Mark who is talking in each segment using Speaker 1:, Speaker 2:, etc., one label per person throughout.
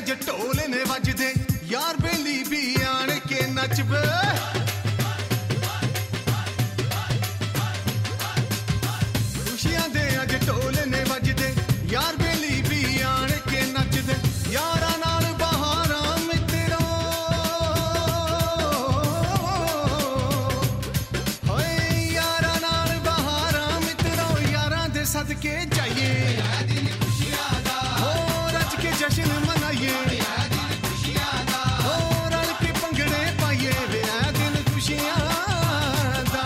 Speaker 1: अज ढोल ने वजदे यार बेली भी आण के नचबे खुशियां दे अज ढोल ने वजदे यार बेली भी आण के नचदे यारा नाल बहारां मित्रो होए यारा नाल बहारां मित्रो यारां दे सदके जाइए जश्न मनाइए रल के भंगड़े पाइए वे दिन खुशियां दा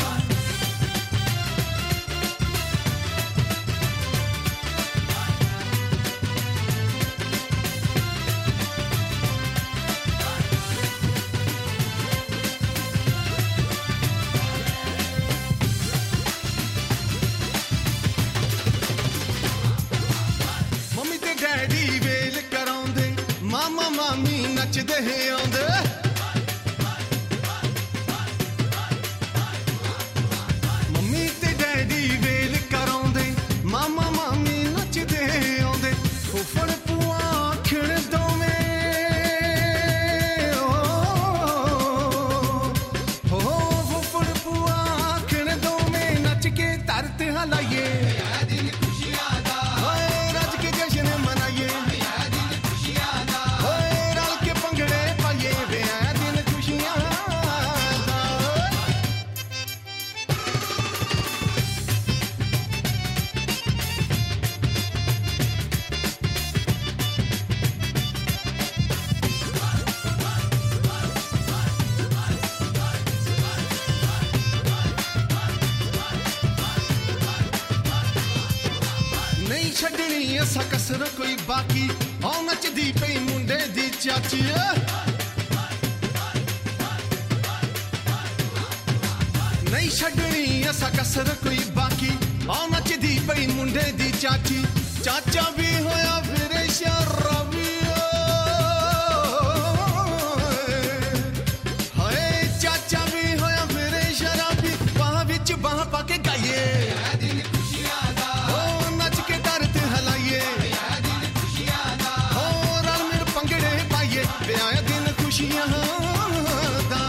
Speaker 1: मम्मी ते डैडी वेल कराउंदे मामा मामी नचदे आउंदे मम्मी ते डैडी वेल कराउंदे मामा मामी नचदे आउंदे फुफड़ पुआ आखण दोवें हो फुफड़ पुआ आखण दोवें नच के धरत हलाइए नहीं छड्डनी असा कसर कोई बाकी औ नचदी पई मुंडे दी चाची नहीं छड्डनी असा कसर कोई बाकी औ नचदी पई मुंडे दी चाची चाचा भी होया फिर शराबी हाय चाचा भी होया फिर शराबी बाह विच बाह पाके गाइए खुशियां दा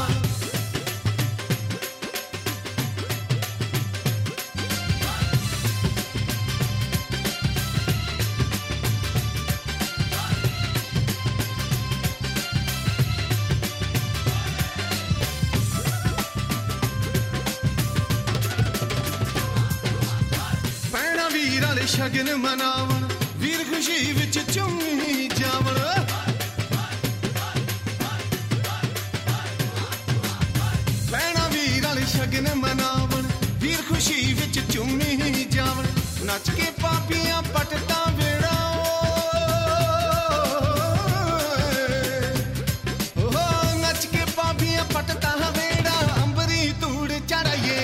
Speaker 1: भैणा वीर वाले शगन मनावन वीर खुशी विच चुम्मी जावन शगन मनावन वीर खुशी विच चुम्मी जावन नच के पापियां पटता वेड़ा नच के पापियां पटता वेड़ा अंबरी तूड़ चढ़ाइए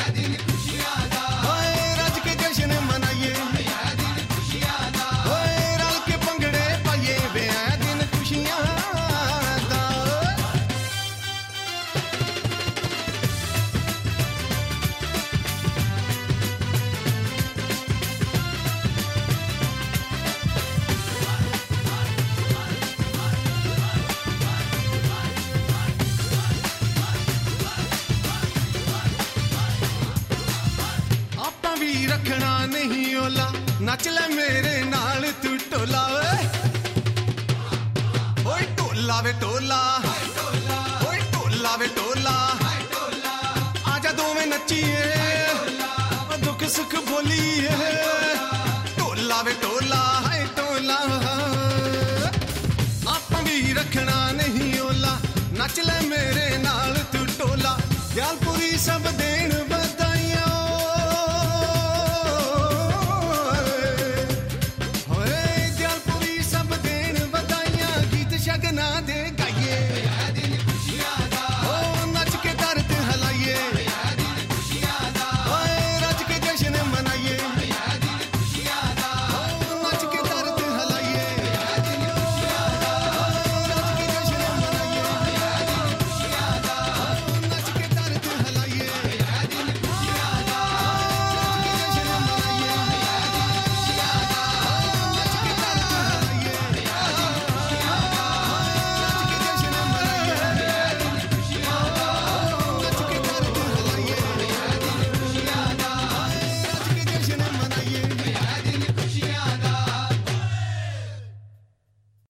Speaker 1: रज के जश्न मनाइए रल के भंगड़े पाइए वे दिन खुशियां रखना नहीं ओला नच ले मेरे नाल तू टोला ओए टोला वे टोला ओए टोला वे टोला आजा दोवें नचिए दुख सुख बोलिए टोला वे टोला हाय टोला आप भी रखना नहीं ओला नच ले मेरे नाल तू टोला दयालपुरी सब दे